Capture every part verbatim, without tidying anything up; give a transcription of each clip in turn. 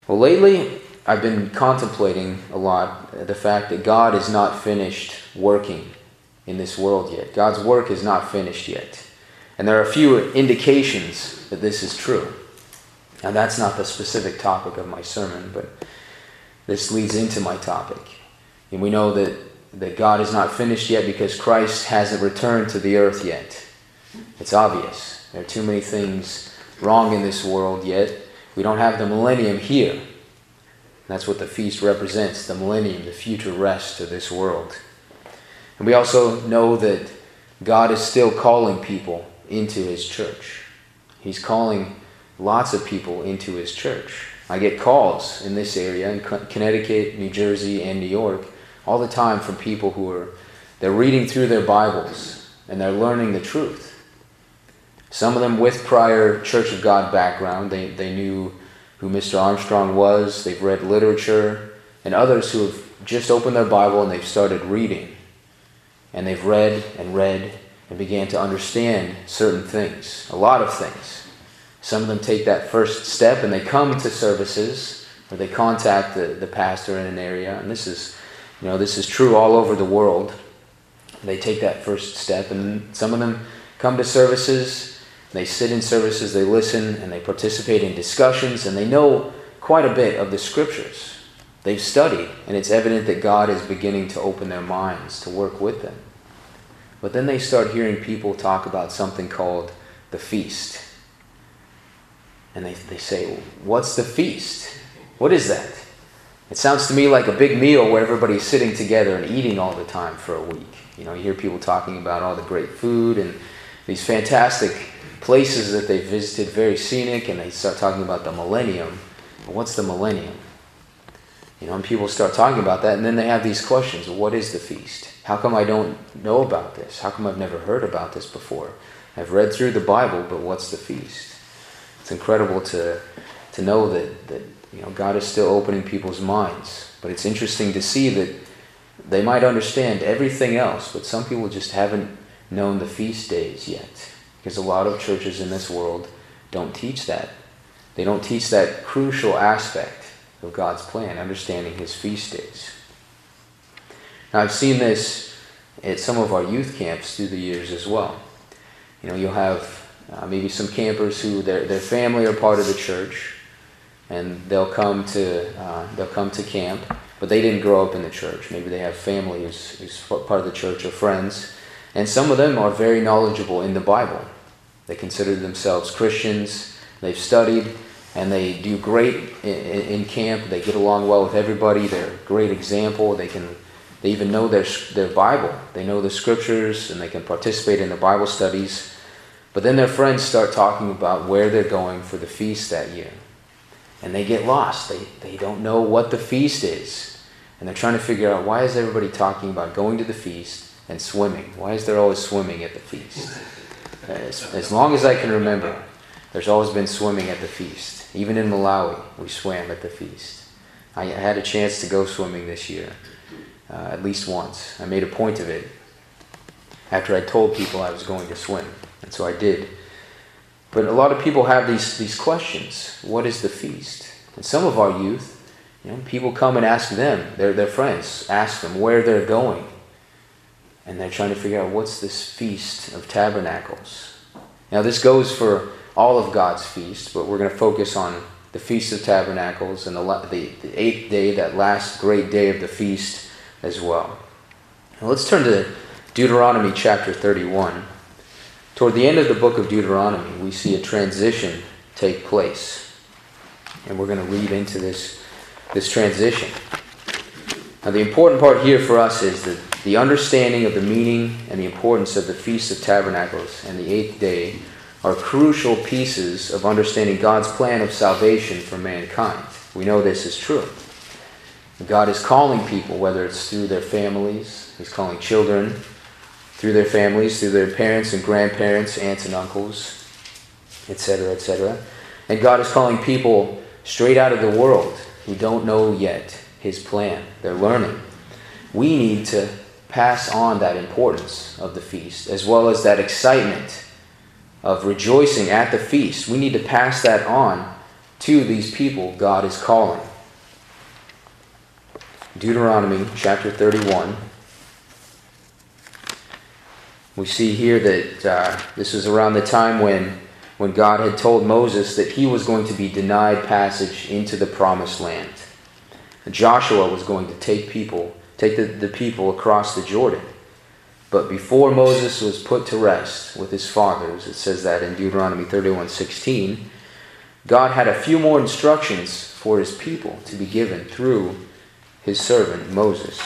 Well, lately, I've been contemplating a lot the fact that God is not finished working in this world yet. God's work is not finished yet. And there are a few indications that this is true. Now, that's not the specific topic of my sermon, but this leads into my topic. And we know that, that God is not finished yet because Christ hasn't returned to the earth yet. It's obvious. There are too many things wrong in this world yet. We don't have the millennium here. That's what the feast represents, the millennium, the future rest of this world. And we also know that God is still calling people into His church. He's calling lots of people into His church. I get calls in this area, in Connecticut, New Jersey, and New York, all the time from people who are, they're reading through their Bibles and they're learning the truth. Some of them with prior Church of God background, they, they knew who Mister Armstrong was, they've read literature, and others who have just opened their Bible and they've started reading. And they've read and read and began to understand certain things, a lot of things. Some of them take that first step and they come to services or they contact the, the pastor in an area. And this is, you know, this is true all over the world. They take that first step, and some of them come to services. They sit in services, they listen, and they participate in discussions, and they know quite a bit of the Scriptures. They've studied, and it's evident that God is beginning to open their minds to work with them. But then they start hearing people talk about something called the feast. And they, they say, what's the feast? What is that? It sounds to me like a big meal where everybody's sitting together and eating all the time for a week. You know, you hear people talking about all the great food and these fantastic places that they visited, very scenic, and they start talking about the millennium. But what's the millennium? You know, and people start talking about that, and then they have these questions. What is the feast? How come I don't know about this? How come I've never heard about this before? I've read through the Bible, but what's the feast? It's incredible to to know that, that you know God is still opening people's minds. But it's interesting to see that they might understand everything else, but some people just haven't known the feast days yet. Because a lot of churches in this world don't teach that. They don't teach that crucial aspect of God's plan, understanding His feast days. Now, I've seen this at some of our youth camps through the years as well. You know, you'll have uh, maybe some campers who their their family are part of the church, and they'll come to uh, they'll come to camp, but they didn't grow up in the church. Maybe they have family who's, who's part of the church or friends, and some of them are very knowledgeable in the Bible. They consider themselves Christians. They've studied, and they do great in, in camp. They get along well with everybody. They're a great example. They can, they even know their their Bible. They know the Scriptures, and they can participate in the Bible studies. But then their friends start talking about where they're going for the feast that year, and they get lost. They they don't know what the feast is, and they're trying to figure out, why is everybody talking about going to the feast and swimming? Why is there always swimming at the feast? As, as long as I can remember, there's always been swimming at the feast. Even in Malawi, we swam at the feast. I had a chance to go swimming this year, uh, at least once. I made a point of it after I told people I was going to swim, and so I did. But a lot of people have these, these questions. What is the feast? And some of our youth, you know, people come and ask them, their, their friends, ask them where they're going. And they're trying to figure out, what's this Feast of Tabernacles? Now, this goes for all of God's feasts, but we're going to focus on the Feast of Tabernacles and the, the, the eighth day, that last great day of the feast as well. Now, let's turn to Deuteronomy chapter thirty-one. Toward the end of the book of Deuteronomy, we see a transition take place. And we're going to read into this, this transition. Now, the important part here for us is that the understanding of the meaning and the importance of the Feast of Tabernacles and the eighth day are crucial pieces of understanding God's plan of salvation for mankind. We know this is true. God is calling people, whether it's through their families, He's calling children through their families, through their parents and grandparents, aunts and uncles, et cetera, et cetera. And God is calling people straight out of the world who don't know yet His plan. They're learning. We need to pass on that importance of the feast, as well as that excitement of rejoicing at the feast. We need to pass that on to these people God is calling. Deuteronomy chapter thirty-one. We see here that uh, this was around the time when, when God had told Moses that he was going to be denied passage into the promised land. And Joshua was going to take people, take the, the people across the Jordan. But before Moses was put to rest with his fathers, it says that in Deuteronomy thirty-one sixteen, God had a few more instructions for his people to be given through his servant Moses.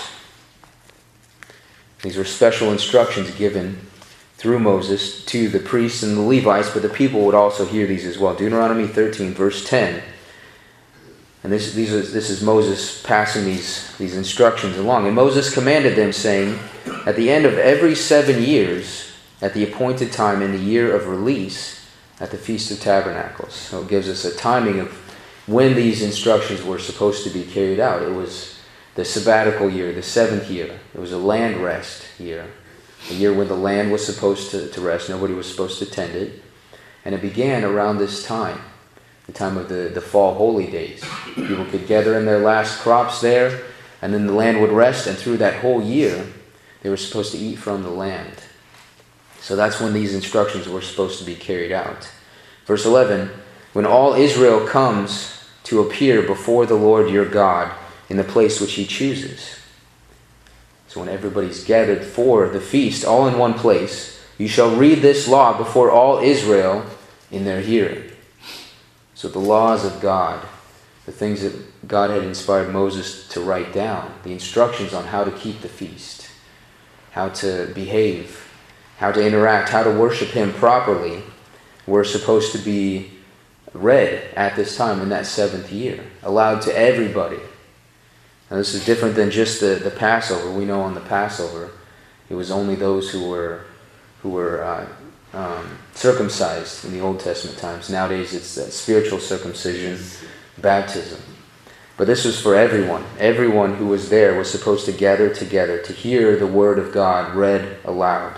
These were special instructions given through Moses to the priests and the Levites, but the people would also hear these as well. Deuteronomy thirteen, verse ten. And this, these are, this is Moses passing these, these instructions along. And Moses commanded them, saying, at the end of every seven years, at the appointed time in the year of release, at the Feast of Tabernacles. So it gives us a timing of when these instructions were supposed to be carried out. It was the sabbatical year, the seventh year. It was a land rest year. A year when the land was supposed to, to rest. Nobody was supposed to tend it. And it began around this time, the time of the, the fall holy days. People could gather in their last crops there, and then the land would rest, and through that whole year, they were supposed to eat from the land. So that's when these instructions were supposed to be carried out. Verse eleven, when all Israel comes to appear before the Lord your God in the place which he chooses. So when everybody's gathered for the feast, all in one place, you shall read this law before all Israel in their hearing. So the laws of God, the things that God had inspired Moses to write down, the instructions on how to keep the feast, how to behave, how to interact, how to worship him properly, were supposed to be read at this time in that seventh year, allowed to everybody. Now this is different than just the, the Passover. We know on the Passover, it was only those who were who were uh, um, circumcised in the Old Testament times. Nowadays it's uh, spiritual circumcision, baptism. But this was for everyone. Everyone who was there was supposed to gather together to hear the word of God read aloud.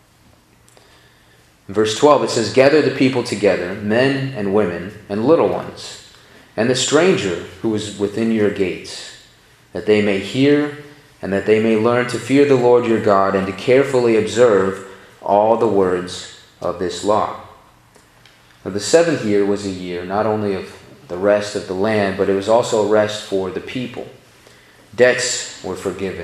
In verse twelve it says, gather the people together, men and women and little ones, and the stranger who is within your gates, that they may hear and that they may learn to fear the Lord your God and to carefully observe all the words of this law. Now, the seventh year was a year not only of the rest of the land, but it was also a rest for the people. Debts were forgiven.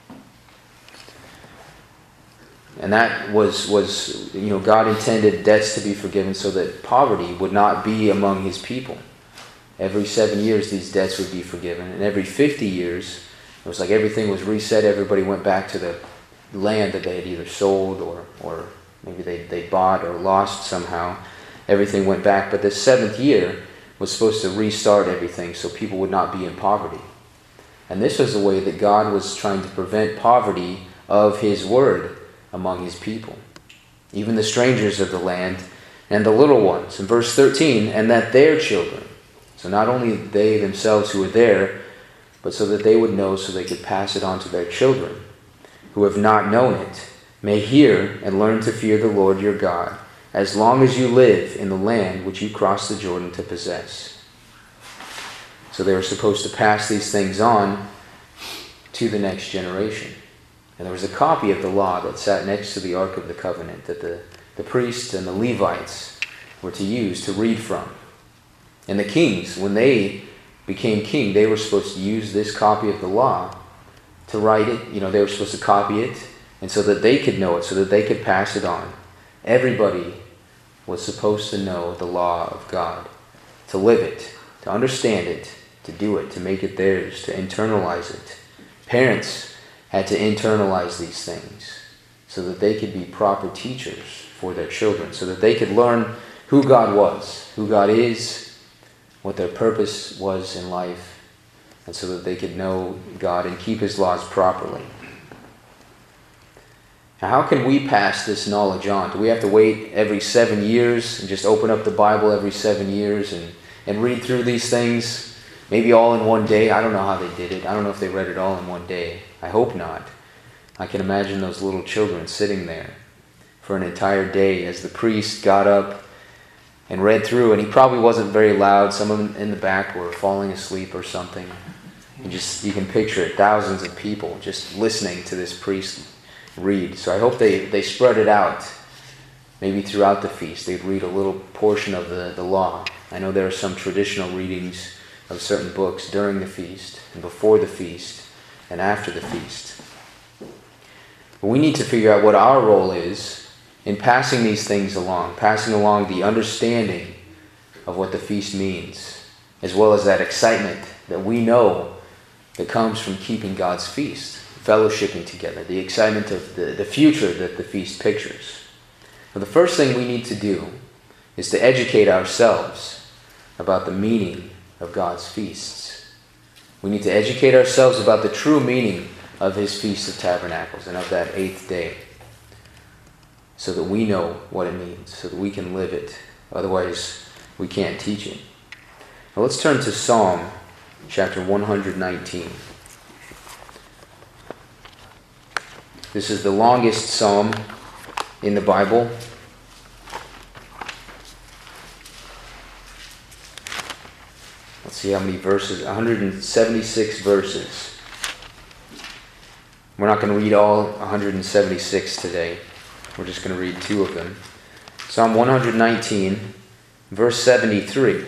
And that was, was, you know, God intended debts to be forgiven so that poverty would not be among his people. Every seven years these debts would be forgiven. And every fifty years, it was like everything was reset. Everybody went back to the land that they had either sold or, or maybe they, they bought or lost somehow. Everything went back. But the seventh year was supposed to restart everything so people would not be in poverty. And this was the way that God was trying to prevent poverty of his word among his people, even the strangers of the land and the little ones. In verse thirteen, and that their children, so not only they themselves who were there, but so that they would know so they could pass it on to their children who have not known it, may hear and learn to fear the Lord your God, as long as you live in the land which you cross the Jordan to possess. So they were supposed to pass these things on to the next generation. And there was a copy of the law that sat next to the Ark of the Covenant that the, the priests and the Levites were to use to read from. And the kings, when they became king, they were supposed to use this copy of the law to write it. You know, they were supposed to copy it, and so that they could know it, so that they could pass it on. Everybody was supposed to know the law of God, to live it, to understand it, to do it, to make it theirs, to internalize it. Parents had to internalize these things so that they could be proper teachers for their children, so that they could learn who God was, who God is, what their purpose was in life, and so that they could know God and keep his laws properly. Now, how can we pass this knowledge on? Do we have to wait every seven years and just open up the Bible every seven years and, and read through these things, maybe all in one day? I don't know how they did it. I don't know if they read it all in one day. I hope not. I can imagine those little children sitting there for an entire day as the priest got up and read through, and he probably wasn't very loud. Some of them in the back were falling asleep or something. You just you can picture it, thousands of people just listening to this priest read. So I hope they, they spread it out, maybe throughout the feast. They'd read a little portion of the, the law. I know there are some traditional readings of certain books during the feast, and before the feast, and after the feast. But we need to figure out what our role is in passing these things along, passing along the understanding of what the feast means, as well as that excitement that we know that comes from keeping God's feast, fellowshipping together, the excitement of the, the future that the feast pictures. Well, the first thing we need to do is to educate ourselves about the meaning of God's feasts. We need to educate ourselves about the true meaning of His Feast of Tabernacles and of that eighth day, so that we know what it means, so that we can live it. Otherwise, we can't teach it. Now let's turn to Psalm chapter one hundred nineteen. This is the longest psalm in the Bible. Let's see how many verses. one hundred seventy-six verses. We're not going to read all one hundred seventy-six today. We're just going to read two of them. Psalm one hundred nineteen, verse seventy-three.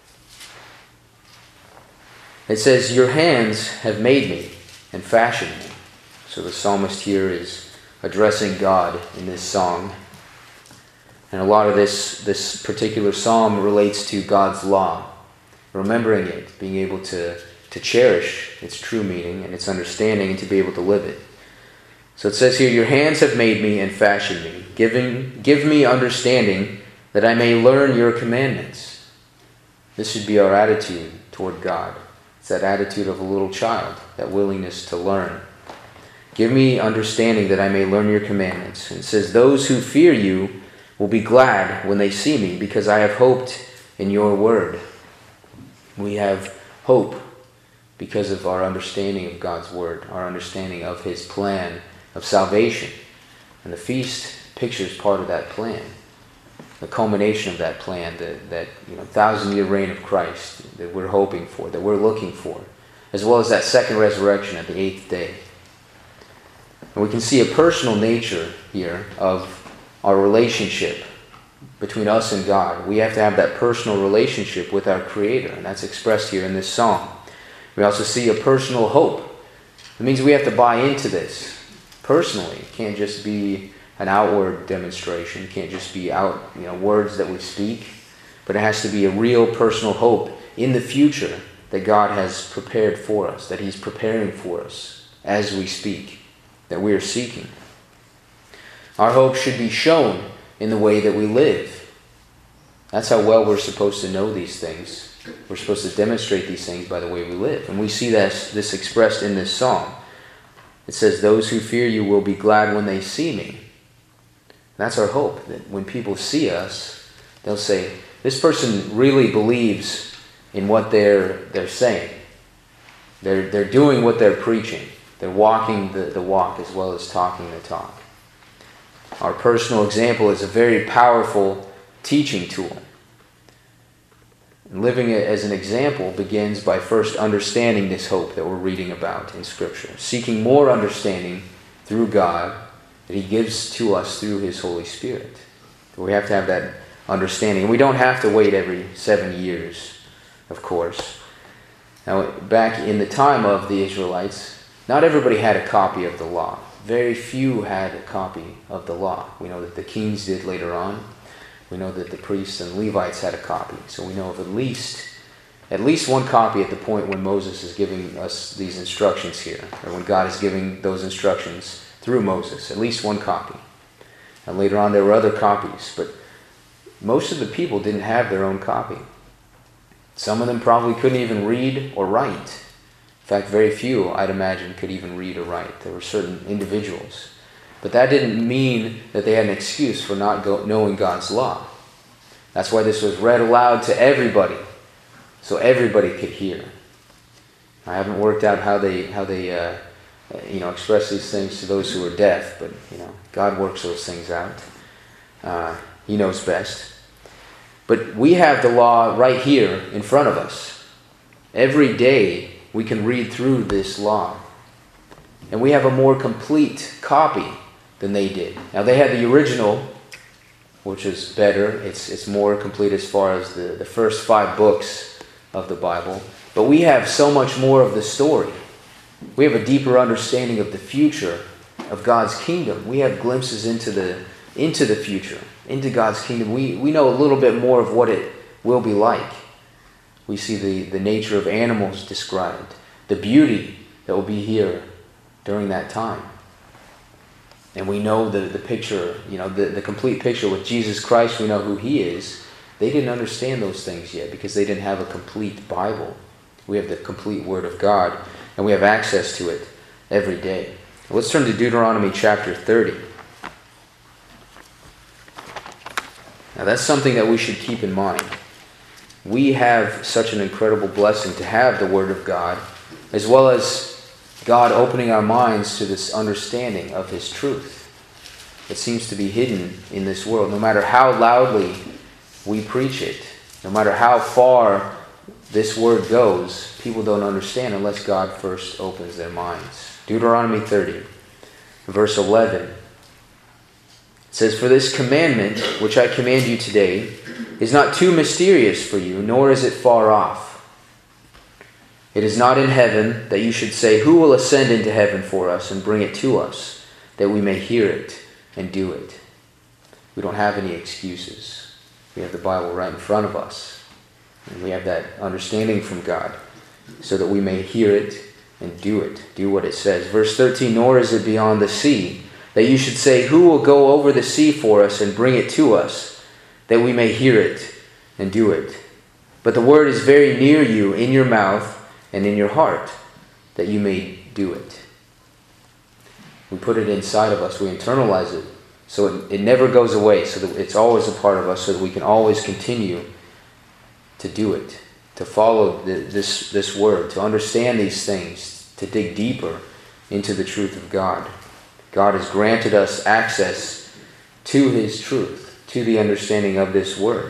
It says, "Your hands have made me and fashioned me." So the psalmist here is addressing God in this song. And a lot of this, this particular psalm relates to God's law. Remembering it, being able to, to cherish its true meaning and its understanding, and to be able to live it. So it says here, "Your hands have made me and fashioned me. Giving, give me understanding that I may learn your commandments." This should be our attitude toward God. It's that attitude of a little child, that willingness to learn. "Give me understanding that I may learn your commandments." And it says, "Those who fear you will be glad when they see me, because I have hoped in your word." We have hope because of our understanding of God's word, our understanding of His plan of salvation. And the feast pictures part of that plan, the culmination of that plan, that, that you know, thousand-year reign of Christ that we're hoping for, that we're looking for, as well as that second resurrection at the eighth day. And we can see a personal nature here of our relationship between us and God. We have to have that personal relationship with our Creator, and that's expressed here in this psalm. We also see a personal hope. It means we have to buy into this personally. It can't just be an outward demonstration. It can't just be out, you know, words that we speak, but it has to be a real personal hope in the future that God has prepared for us, that He's preparing for us as we speak, that we are seeking. Our hope should be shown in the way that we live. That's how well we're supposed to know these things. We're supposed to demonstrate these things by the way we live. And we see that, this expressed in this psalm. It says, "Those who fear you will be glad when they see me." That's our hope, that when people see us, they'll say, this person really believes in what they're they're saying. They're, they're doing what they're preaching. They're walking the, the walk as well as talking the talk. Our personal example is a very powerful teaching tool. And living it as an example begins by first understanding this hope that we're reading about in Scripture. Seeking more understanding through God that He gives to us through His Holy Spirit. We have to have that understanding. And we don't have to wait every seven years, of course. Now, back in the time of the Israelites, not everybody had a copy of the law. Very few had a copy of the law. We know that the kings did later on. We know that the priests and Levites had a copy. So we know of at least at least one copy at the point when Moses is giving us these instructions here, or when God is giving those instructions through Moses. At least one copy. And later on there were other copies, but most of the people didn't have their own copy. Some of them probably couldn't even read or write. In fact, very few, I'd imagine, could even read or write. There were certain individuals. But that didn't mean that they had an excuse for not go, knowing God's law. That's why this was read aloud to everybody, so everybody could hear. I haven't worked out how they how they uh, you know express these things to those who are deaf, but you know God works those things out. Uh, he knows best. But we have the law right here in front of us. Every day we can read through this law. And we have a more complete copy than they did. Now they had the original, which is better. It's, it's more complete as far as the, the first five books of the Bible. But we have so much more of the story. We have a deeper understanding of the future of God's kingdom. We have glimpses into the into the future, into God's kingdom. We, we know a little bit more of what it will be like. We see the, the nature of animals described, the beauty that will be here during that time. And we know the, the picture, you know, the, the complete picture with Jesus Christ. We know who He is. They didn't understand those things yet because they didn't have a complete Bible. We have the complete Word of God, and we have access to it every day. Let's turn to Deuteronomy chapter thirty. Now that's something that we should keep in mind. We have such an incredible blessing to have the Word of God, as well as God opening our minds to this understanding of His truth. It seems to be hidden in this world. No matter how loudly we preach it, no matter how far this word goes, people don't understand unless God first opens their minds. Deuteronomy thirty, verse eleven. It says, "For this commandment which I command you today is not too mysterious for you, nor is it far off. It is not in heaven, that you should say, 'Who will ascend into heaven for us and bring it to us, that we may hear it and do it?'" We don't have any excuses. We have the Bible right in front of us. And we have that understanding from God so that we may hear it and do it. Do what it says. Verse thirteen, "Nor is it beyond the sea, that you should say, 'Who will go over the sea for us and bring it to us, that we may hear it and do it?' But the word is very near you, in your mouth and in your heart, that you may do it." We put it inside of us. We internalize it so it, it never goes away, so that it's always a part of us, so that we can always continue to do it, to follow the, this, this word, to understand these things, to dig deeper into the truth of God. God has granted us access to His truth, to the understanding of this word.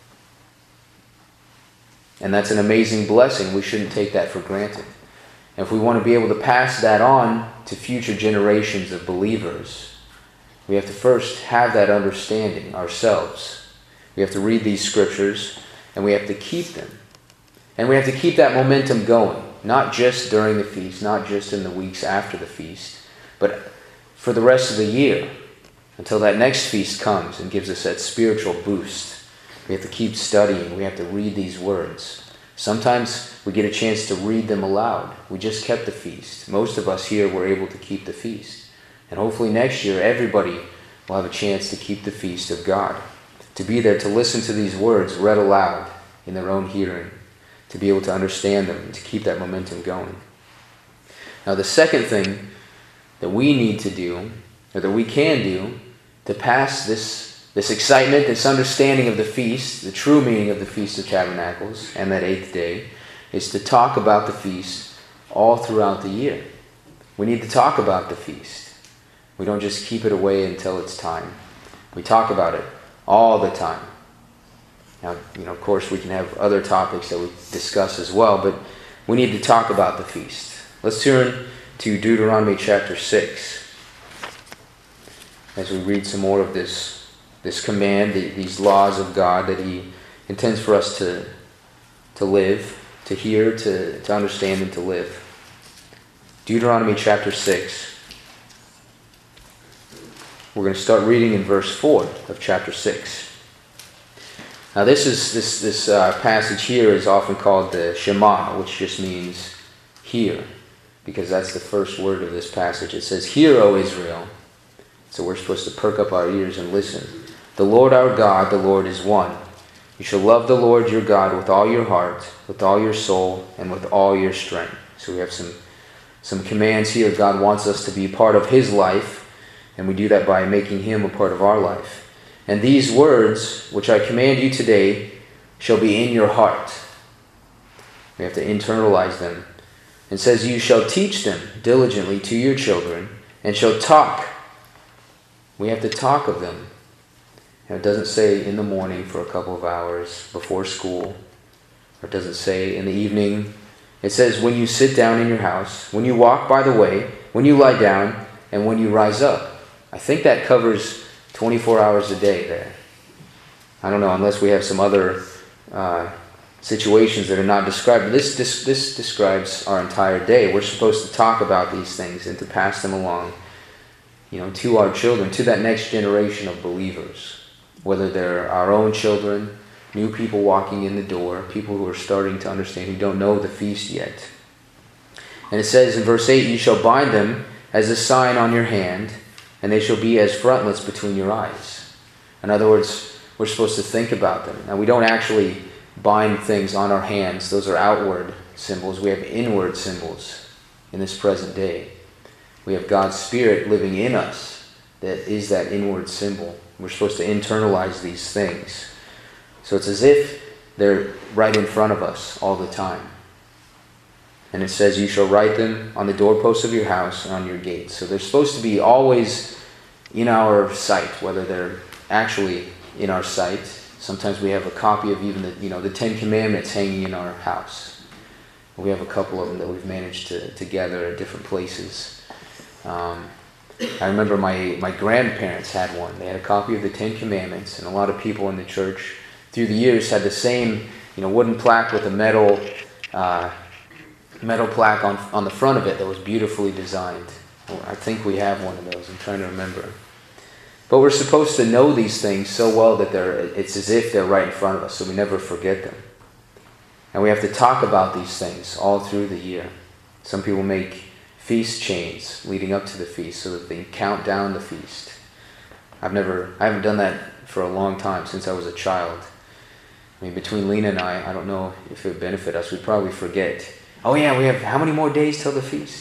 And that's an amazing blessing. We shouldn't take that for granted. And if we want to be able to pass that on to future generations of believers, we have to first have that understanding ourselves. We have to read these scriptures, and we have to keep them. And we have to keep that momentum going, not just during the feast, not just in the weeks after the feast, but for the rest of the year, until that next feast comes and gives us that spiritual boost. We have to keep studying. We have to read these words. Sometimes we get a chance to read them aloud. We just kept the feast. Most of us here were able to keep the feast. And hopefully next year, everybody will have a chance to keep the feast of God, to be there to listen to these words read aloud in their own hearing, to be able to understand them and to keep that momentum going. Now the second thing that we need to do, or that we can do, to pass this, this excitement, this understanding of the feast, the true meaning of the Feast of Tabernacles, and that eighth day, is to talk about the feast all throughout the year. We need to talk about the feast. We don't just keep it away until it's time. We talk about it all the time. Now, you know, of course, we can have other topics that we discuss as well, but we need to talk about the feast. Let's turn to Deuteronomy chapter six as we read some more of this, this command, these laws of God that He intends for us to, to live, to hear, to, to understand, and to live. Deuteronomy chapter six. We're going to start reading in verse four of chapter six. Now this is this this uh, passage here is often called the Shema, which just means hear, because that's the first word of this passage. It says, "Hear, O Israel." So we're supposed to perk up our ears and listen. "The Lord our God, the Lord is one. You shall love the Lord your God with all your heart, with all your soul, and with all your strength." So we have some, some commands here. God wants us to be part of His life, and we do that by making Him a part of our life. "And these words, which I command you today, shall be in your heart." We have to internalize them. It says, "You shall teach them diligently to your children, and shall talk." We have to talk of them. You know, it doesn't say in the morning for a couple of hours before school, or it doesn't say in the evening. It says when you sit down in your house, when you walk by the way, when you lie down, and when you rise up. I think that covers twenty-four hours a day there. I don't know, unless we have some other uh, situations that are not described. But this, this, this describes our entire day. We're supposed to talk about these things and to pass them along, you know, to our children, to that next generation of believers. Whether they're our own children, new people walking in the door, people who are starting to understand, who don't know the feast yet. And it says in verse eight, you shall bind them as a sign on your hand, and they shall be as frontlets between your eyes. In other words, we're supposed to think about them. Now, we don't actually bind things on our hands. Those are outward symbols. We have inward symbols in this present day. We have God's Spirit living in us that is that inward symbol. We're supposed to internalize these things. So it's as if they're right in front of us all the time. And it says, you shall write them on the doorposts of your house and on your gates. So they're supposed to be always in our sight, whether they're actually in our sight. Sometimes we have a copy of even the, you know, the Ten Commandments hanging in our house. We have a couple of them that we've managed to, to gather at different places. Um, I remember my, my grandparents had one. They had a copy of the Ten Commandments, and a lot of people in the church through the years had the same, you know, wooden plaque with a metal uh, metal plaque on on the front of it that was beautifully designed. I think we have one of those. I'm trying to remember. But we're supposed to know these things so well that they're it's as if they're right in front of us, so we never forget them. And we have to talk about these things all through the year. Some people make feast chains leading up to the feast so that they can count down the feast. I've never, I haven't done that for a long time, since I was a child. I mean, between Lena and I, I don't know if it would benefit us. We'd probably forget. Oh yeah, we have how many more days till the feast?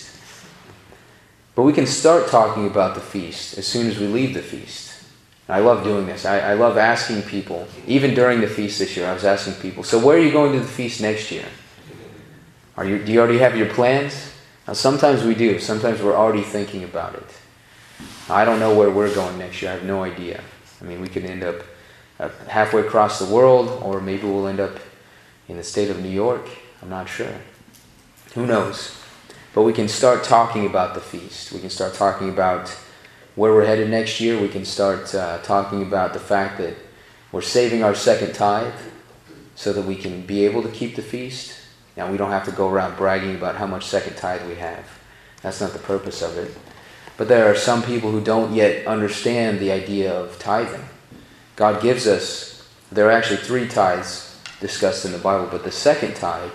But we can start talking about the feast as soon as we leave the feast. And I love doing this. I, I love asking people, even during the feast this year, I was asking people, so where are you going to the feast next year? Are you, do you already have your plans? Now sometimes we do. Sometimes we're already thinking about it. I don't know where we're going next year. I have no idea. I mean, we could end up halfway across the world, or maybe we'll end up in the state of New York. I'm not sure. Who knows? But we can start talking about the feast. We can start talking about where we're headed next year. We can start uh, talking about the fact that we're saving our second tithe so that we can be able to keep the feast. Now, we don't have to go around bragging about how much second tithe we have. That's not the purpose of it. But there are some people who don't yet understand the idea of tithing. God gives us, there are actually three tithes discussed in the Bible, but the second tithe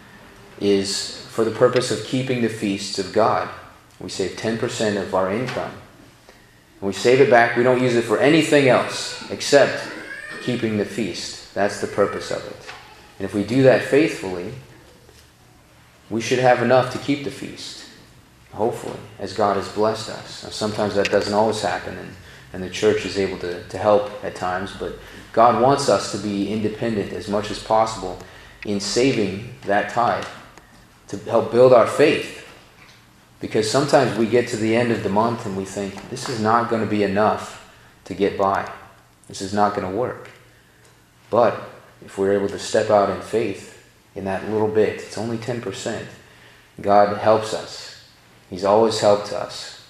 is for the purpose of keeping the feasts of God. We save ten percent of our income. And we save it back. We don't use it for anything else except keeping the feast. That's the purpose of it. And if we do that faithfully, we should have enough to keep the feast. Hopefully, as God has blessed us. Now, sometimes that doesn't always happen, and, and the church is able to, to help at times, but God wants us to be independent as much as possible in saving that tithe to help build our faith. Because sometimes we get to the end of the month and we think, this is not going to be enough to get by. This is not going to work. But if we're able to step out in faith in that little bit, it's only ten percent, God helps us. He's always helped us.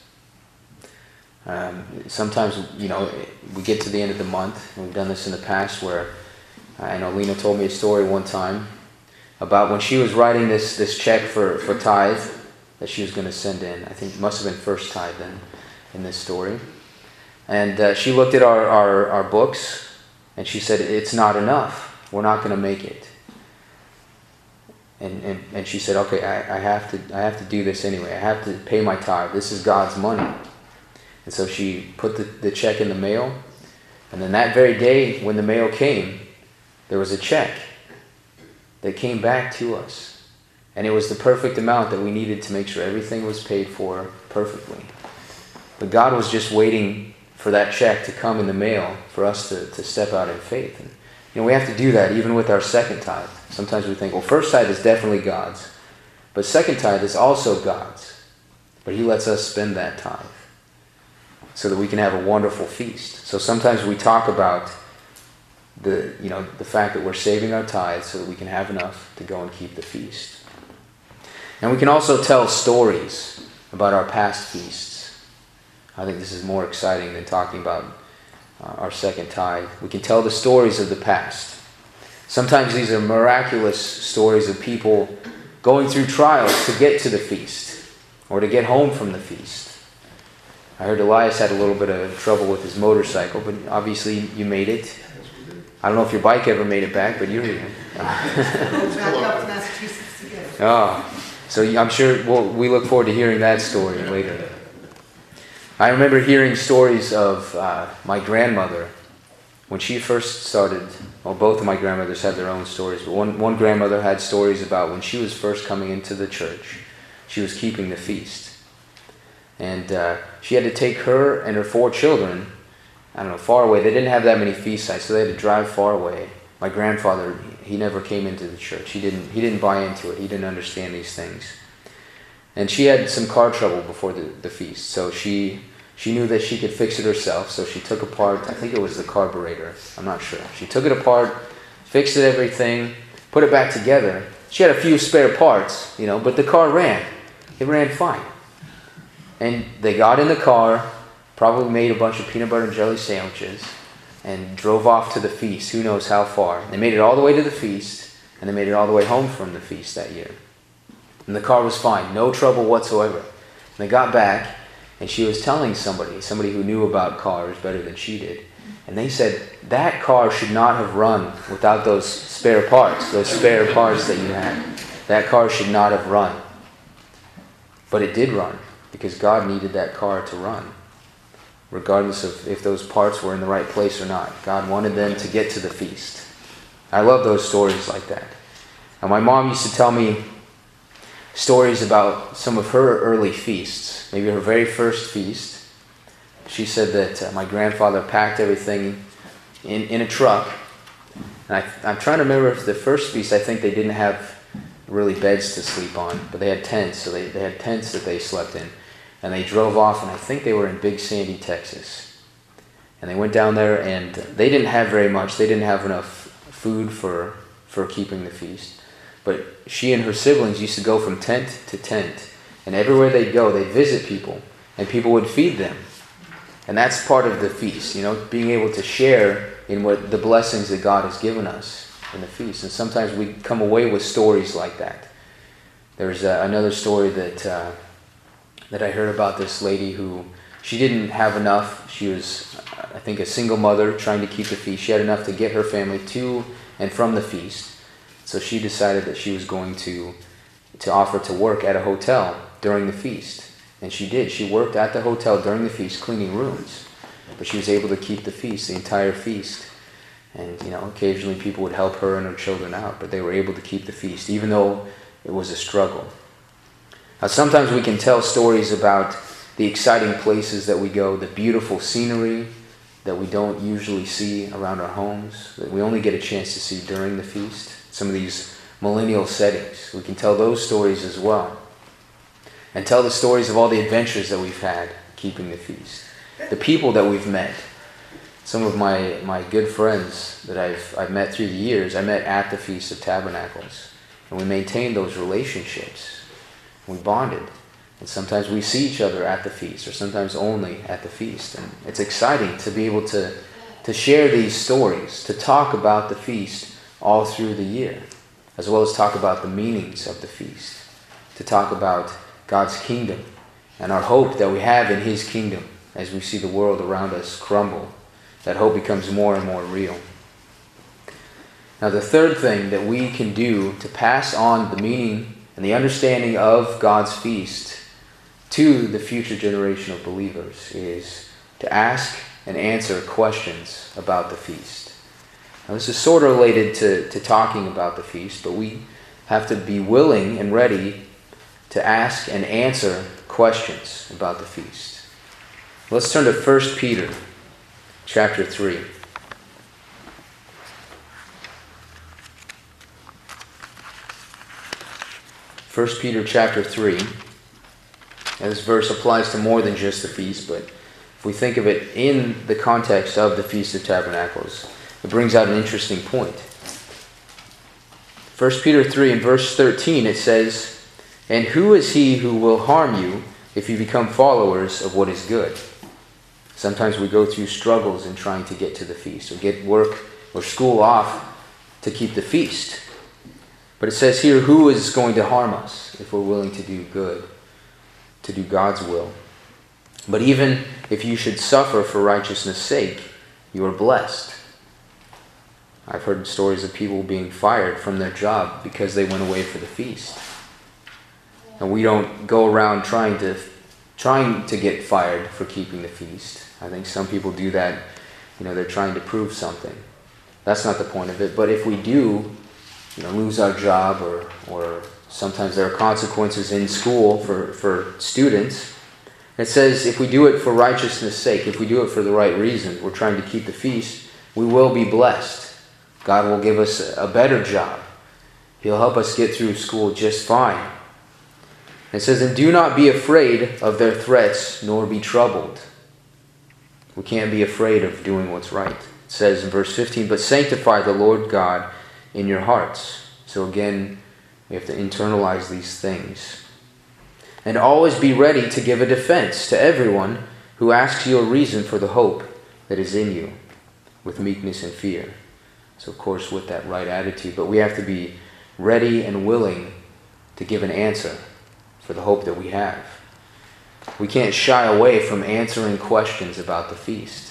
Um, sometimes, you know, we get to the end of the month, and we've done this in the past, where I know Lena told me a story one time about when she was writing this, this check for, for tithe that she was going to send in. I think it must have been first tithe then in this story. And uh, she looked at our, our, our books, and she said, it's not enough. We're not going to make it. And, and and she said, okay, I, I have to I have to do this anyway. I have to pay my tithe. This is God's money. And so she put the, the check in the mail. And then that very day when the mail came, there was a check that came back to us. And it was the perfect amount that we needed to make sure everything was paid for perfectly. But God was just waiting for that check to come in the mail for us to, to step out in faith. And, you know, we have to do that even with our second tithe. Sometimes we think, well, first tithe is definitely God's. But second tithe is also God's. But He lets us spend that tithe. so that we can have a wonderful feast. So sometimes we talk about the, you know, the fact that we're saving our tithes so that we can have enough to go and keep the feast. And we can also tell stories about our past feasts. I think this is more exciting than talking about uh, our second tithe. We can tell the stories of the past. Sometimes these are miraculous stories of people going through trials to get to the feast or to get home from the feast. I heard Elias had a little bit of trouble with his motorcycle, but obviously you made it. I don't know if your bike ever made it back, but you're here. Oh, so I'm sure we'll, we look forward to hearing that story later. I remember hearing stories of uh, my grandmother when she first started. Well, both of my grandmothers had their own stories, but one, one grandmother had stories about when she was first coming into the church. She was keeping the feast. And uh, she had to take her and her four children, I don't know, far away. They didn't have that many feast sites, so they had to drive far away. My grandfather, he never came into the church. He didn't, he didn't buy into it. He didn't understand these things. And she had some car trouble before the, the feast, so she she knew that she could fix it herself, so she took apart, I think it was the carburetor, I'm not sure. She took it apart, fixed it, everything, put it back together. She had a few spare parts, you know, but the car ran. It ran fine. And they got in the car, probably made a bunch of peanut butter and jelly sandwiches, and drove off to the feast, who knows how far. They made it all the way to the feast, and they made it all the way home from the feast that year. And the car was fine, no trouble whatsoever. And they got back, and she was telling somebody, somebody who knew about cars better than she did, and they said, that car should not have run without those spare parts, those spare parts that you had. That car should not have run. But it did run, because God needed that car to run, regardless of if those parts were in the right place or not. God wanted them to get to the feast. I love those stories like that. And my mom used to tell me stories about some of her early feasts, maybe her very first feast. She said that uh, my grandfather packed everything in, in a truck. And I, I'm trying to remember if the first feast, I think they didn't have really beds to sleep on, but they had tents, so they, they had tents that they slept in. And they drove off, and I think they were in Big Sandy, Texas. And they went down there, and they didn't have very much. They didn't have enough food for, for keeping the feast. But she and her siblings used to go from tent to tent. And everywhere they'd go, they'd visit people. And people would feed them. And that's part of the feast, you know, being able to share in what the blessings that God has given us in the feast. And sometimes we come away with stories like that. There's uh, another story that uh, that I heard about this lady who, she didn't have enough. She was, I think, a single mother trying to keep the feast. She had enough to get her family to and from the feast. So she decided that she was going to, to offer to work at a hotel during the feast. And she did. She worked at the hotel during the feast cleaning rooms. But she was able to keep the feast, the entire feast. And, you know, occasionally people would help her and her children out, but they were able to keep the feast, even though it was a struggle. Now, sometimes we can tell stories about the exciting places that we go, the beautiful scenery that we don't usually see around our homes, that we only get a chance to see during the feast. Some of these millennial settings, we can tell those stories as well. And tell the stories of all the adventures that we've had keeping the feast. The people that we've met. Some of my, my good friends that I've, I've met through the years, I met at the Feast of Tabernacles. And we maintained those relationships. We bonded. And sometimes we see each other at the feast, or sometimes only at the feast. And it's exciting to be able to, to share these stories, to talk about the feast all through the year, as well as talk about the meanings of the feast, to talk about God's kingdom and our hope that we have in His kingdom as we see the world around us crumble. That hope becomes more and more real. Now, the third thing that we can do to pass on the meaning and the understanding of God's feast to the future generation of believers is to ask and answer questions about the feast. Now, this is sort of related to, to talking about the feast, but we have to be willing and ready to ask and answer questions about the feast. Let's turn to First Peter chapter three. First Peter chapter three. And this verse applies to more than just the feast, but if we think of it in the context of the Feast of Tabernacles, it brings out an interesting point. First Peter three and verse thirteen, it says, "And who is he who will harm you if you become followers of what is good?" Sometimes we go through struggles in trying to get to the feast, or get work or school off to keep the feast. But it says here, who is going to harm us if we're willing to do good, to do God's will? But even if you should suffer for righteousness' sake, you are blessed. I've heard stories of people being fired from their job because they went away for the feast. And we don't go around trying to trying to get fired for keeping the feast. I think some people do that, you know, they're trying to prove something. That's not the point of it. But if we do, you know, lose our job, or or sometimes there are consequences in school for, for students. It says if we do it for righteousness' sake, if we do it for the right reason, we're trying to keep the feast, we will be blessed. God will give us a better job. He'll help us get through school just fine. It says, "And do not be afraid of their threats, nor be troubled." We can't be afraid of doing what's right. It says in verse fifteen, "But sanctify the Lord God in your hearts." So again, we have to internalize these things. "And always be ready to give a defense to everyone who asks you a reason for the hope that is in you, with meekness and fear." So of course with that right attitude, but we have to be ready and willing to give an answer for the hope that we have. We can't shy away from answering questions about the feast.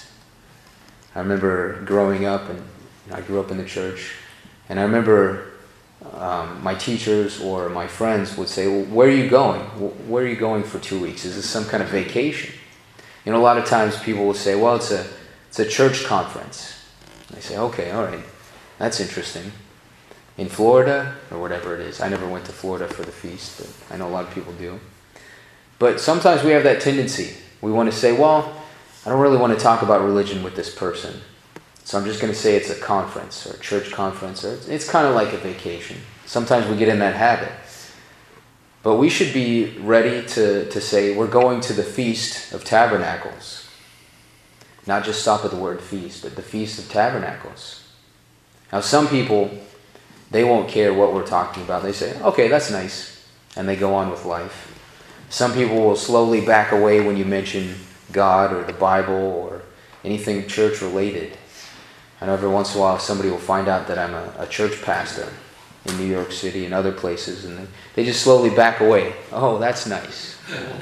I remember growing up, and I grew up in the church, and I remember um, my teachers or my friends would say, "Well, where are you going? Where are you going for two weeks? Is this some kind of vacation?" You know, a lot of times people will say, "Well, it's a it's a church conference." And I say, "Okay, all right, that's interesting. In Florida," or whatever it is. I never went to Florida for the feast, but I know a lot of people do. But sometimes we have that tendency. We want to say, "Well, I don't really want to talk about religion with this person, so I'm just going to say it's a conference, or a church conference, or it's, it's kind of like a vacation." Sometimes we get in that habit. But we should be ready to, to say, we're going to the Feast of Tabernacles. Not just stop at the word feast, but the Feast of Tabernacles. Now some people, they won't care what we're talking about. They say, "Okay, that's nice," and they go on with life. Some people will slowly back away when you mention God or the Bible or anything church related. I know every once in a while somebody will find out that I'm a, a church pastor in New York City and other places, and they, they just slowly back away. "Oh, that's nice."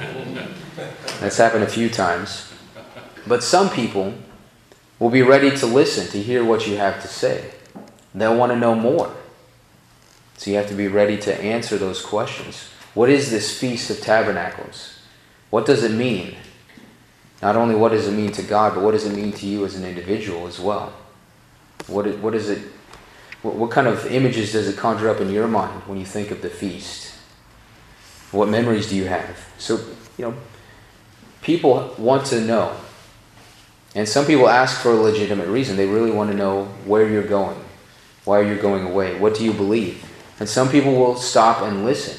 That's happened a few times. But some people will be ready to listen, to hear what you have to say. They'll want to know more. So you have to be ready to answer those questions. What is this Feast of Tabernacles? What does it mean? Not only what does it mean to God, but what does it mean to you as an individual as well? What it, what is it? What, what kind of images does it conjure up in your mind when you think of the feast? What memories do you have? So, you know, people want to know. And some people ask for a legitimate reason. They really want to know where you're going. Why are you going away? What do you believe? And some people will stop and listen.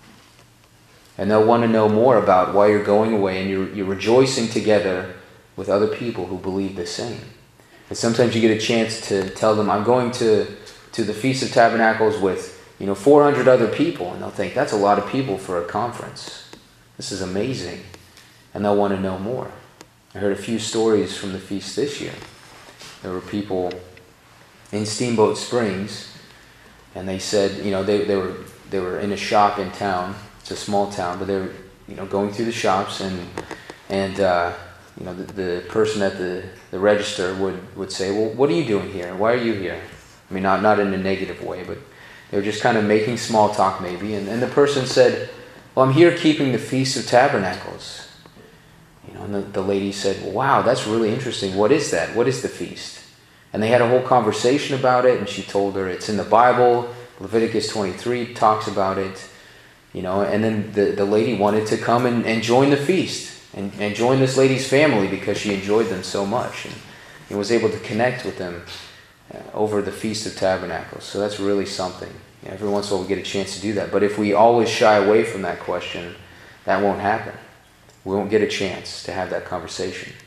And they'll want to know more about why you're going away, and you're, you're rejoicing together with other people who believe the same. And sometimes you get a chance to tell them, "I'm going to, to the Feast of Tabernacles with, you know, four hundred other people." And they'll think, "That's a lot of people for a conference. This is amazing." And they'll want to know more. I heard a few stories from the feast this year. There were people in Steamboat Springs, and they said, you know, they, they were they were in a shop in town. It's a small town, but they were, you know, going through the shops, and and uh, you know, the, the person at the, the register would, would say, "Well, what are you doing here? Why are you here?" I mean, not not in a negative way, but they were just kind of making small talk maybe. And, and the person said, "Well, I'm here keeping the Feast of Tabernacles." You know, and the, the lady said, "Well, wow, that's really interesting. What is that? What is the feast?" And they had a whole conversation about it, and she told her it's in the Bible. Leviticus twenty-three talks about it. You know, and then the, the lady wanted to come and, and join the feast and, and join this lady's family because she enjoyed them so much, and, and was able to connect with them uh, over the Feast of Tabernacles. So that's really something. You know, every once in a while we get a chance to do that. But if we always shy away from that question, that won't happen. We won't get a chance to have that conversation.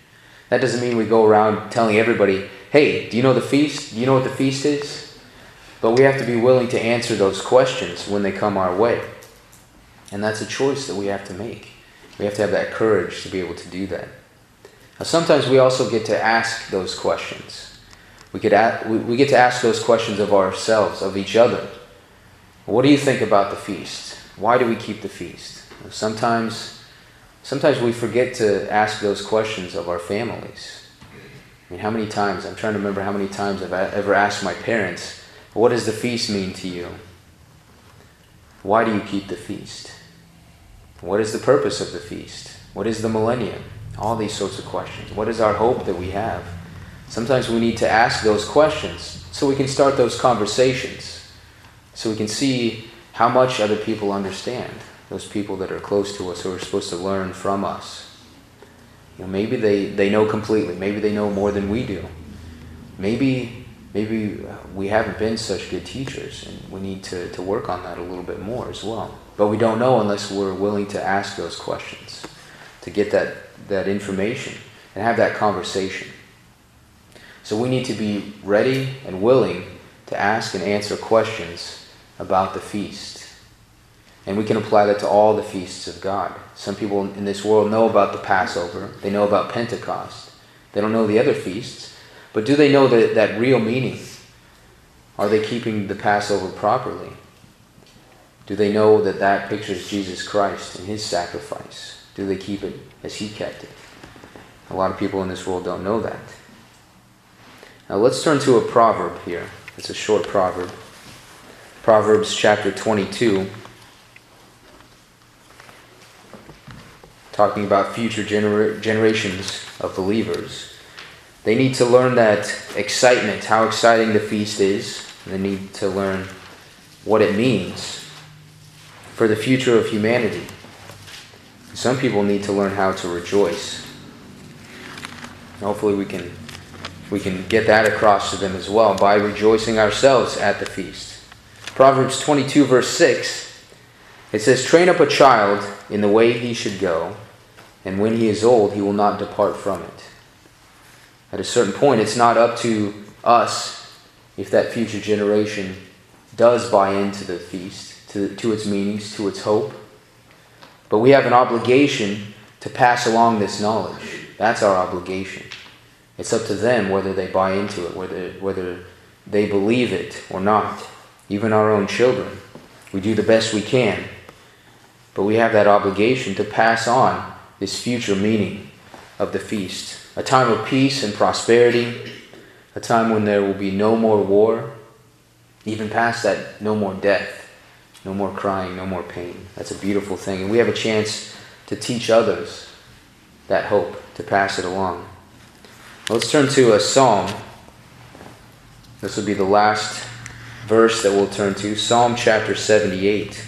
That doesn't mean we go around telling everybody, hey, do you know the feast? Do you know what the feast is? But we have to be willing to answer those questions when they come our way. And that's a choice that we have to make. We have to have that courage to be able to do that. Now, sometimes we also get to ask those questions. We, could a- we get to ask those questions of ourselves, of each other. What do you think about the feast? Why do we keep the feast? Sometimes, sometimes we forget to ask those questions of our families. I mean, how many times, I'm trying to remember how many times I've ever asked my parents, what does the feast mean to you? Why do you keep the feast? What is the purpose of the feast? What is the millennium? All these sorts of questions. What is our hope that we have? Sometimes we need to ask those questions so we can start those conversations, so we can see how much other people understand, those people that are close to us who are supposed to learn from us. You know, maybe they, they know completely. Maybe they know more than we do. Maybe, maybe we haven't been such good teachers, and we need to, to work on that a little bit more as well. But we don't know unless we're willing to ask those questions, to get that, that information and have that conversation. So we need to be ready and willing to ask and answer questions about the feast. And we can apply that to all the feasts of God. Some people in this world know about the Passover. They know about Pentecost. They don't know the other feasts. But do they know that, that real meaning? Are they keeping the Passover properly? Do they know that that pictures Jesus Christ and his sacrifice? Do they keep it as he kept it? A lot of people in this world don't know that. Now let's turn to a proverb here. It's a short proverb. Proverbs chapter twenty-two. Talking about future gener- generations of believers. They need to learn that excitement, how exciting the feast is. And they need to learn what it means for the future of humanity. Some people need to learn how to rejoice. Hopefully we can we can get that across to them as well by rejoicing ourselves at the feast. Proverbs twenty-two verse six, it says, "Train up a child in the way he should go, and when he is old, he will not depart from it." At a certain point, it's not up to us if that future generation does buy into the feast, to, to its meanings, to its hope. But we have an obligation to pass along this knowledge. That's our obligation. It's up to them whether they buy into it, whether, whether they believe it or not. Even our own children. We do the best we can. But we have that obligation to pass on this future meaning of the feast. A time of peace and prosperity. A time when there will be no more war. Even past that, no more death. No more crying, no more pain. That's a beautiful thing. And we have a chance to teach others that hope, to pass it along. Let's turn to a psalm. This will be the last verse that we'll turn to. Psalm chapter seventy-eight.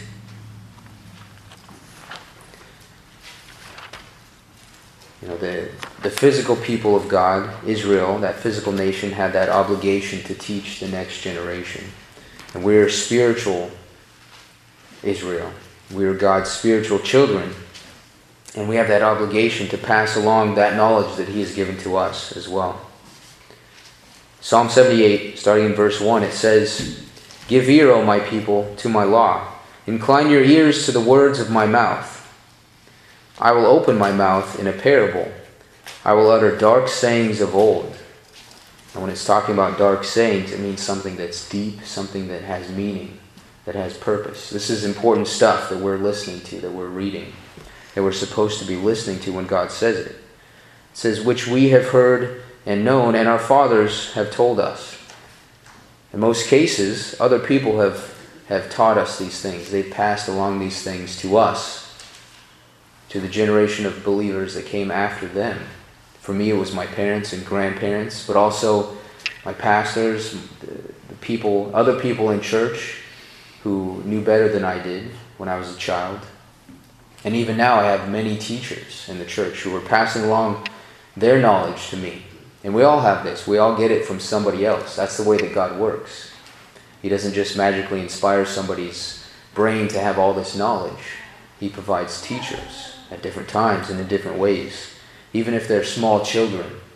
You know, the, the physical people of God, Israel, that physical nation, had that obligation to teach the next generation. And we're spiritual Israel. We're God's spiritual children. And we have that obligation to pass along that knowledge that he has given to us as well. Psalm seventy-eight, starting in verse one, it says, "Give ear, O my people, to my law. Incline your ears to the words of my mouth. I will open my mouth in a parable. I will utter dark sayings of old." And when it's talking about dark sayings, it means something that's deep, something that has meaning, that has purpose. This is important stuff that we're listening to, that we're reading, that we're supposed to be listening to when God says it. It says, "Which we have heard and known, and our fathers have told us." In most cases, other people have, have taught us these things. They've passed along these things to us, to the generation of believers that came after them. For me, it was my parents and grandparents, but also my pastors, the, the people, other people in church who knew better than I did when I was a child. And even now I have many teachers in the church who are passing along their knowledge to me. And we all have this. We all get it from somebody else. That's the way that God works. He doesn't just magically inspire somebody's brain to have all this knowledge. He provides teachers at different times and in different ways. Even if they're small children,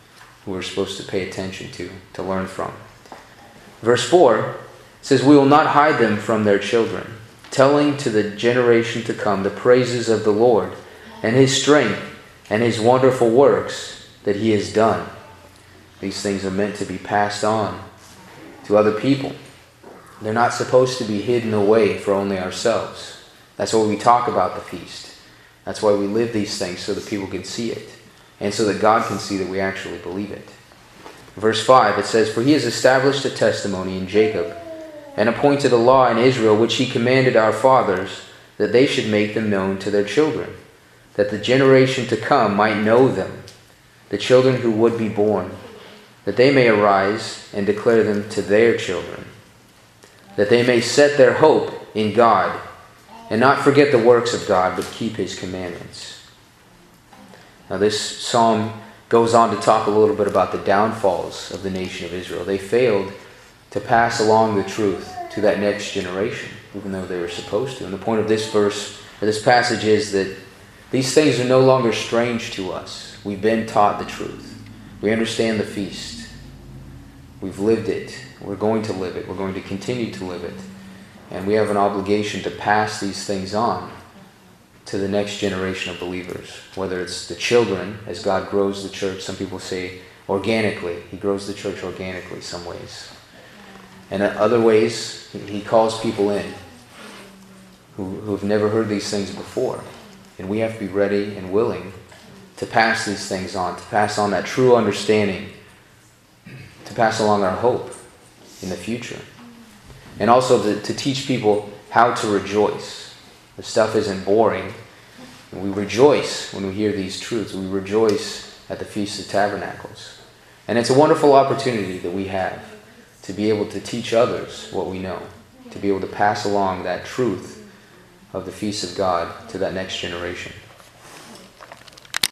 who we're supposed to pay attention to, to learn from. Verse four says, "We will not hide them from their children, telling to the generation to come the praises of the Lord and His strength and His wonderful works that He has done." These things are meant to be passed on to other people. They're not supposed to be hidden away for only ourselves. That's why we talk about the feast. That's why we live these things, so that people can see it, and so that God can see that we actually believe it. Verse five, it says, "For He has established a testimony in Jacob, and appointed a law in Israel, which He commanded our fathers, that they should make them known to their children, that the generation to come might know them, the children who would be born, that they may arise and declare them to their children, that they may set their hope in God, and not forget the works of God, but keep His commandments." Now this psalm goes on to talk a little bit about the downfalls of the nation of Israel. They failed to pass along the truth to that next generation, even though they were supposed to. And the point of this verse, or this passage, is that these things are no longer strange to us. We've been taught the truth. We understand the feast. We've lived it. We're going to live it. We're going to continue to live it. And we have an obligation to pass these things on to the next generation of believers, whether it's the children, as God grows the church. Some people say organically. He grows the church organically some ways. And in other ways, He calls people in who, who have never heard these things before. And we have to be ready and willing to pass these things on, to pass on that true understanding, to pass along our hope in the future. And also to, to teach people how to rejoice. The stuff isn't boring. And we rejoice when we hear these truths. We rejoice at the Feast of Tabernacles. And it's a wonderful opportunity that we have to be able to teach others what we know, to be able to pass along that truth of the feast of God to that next generation.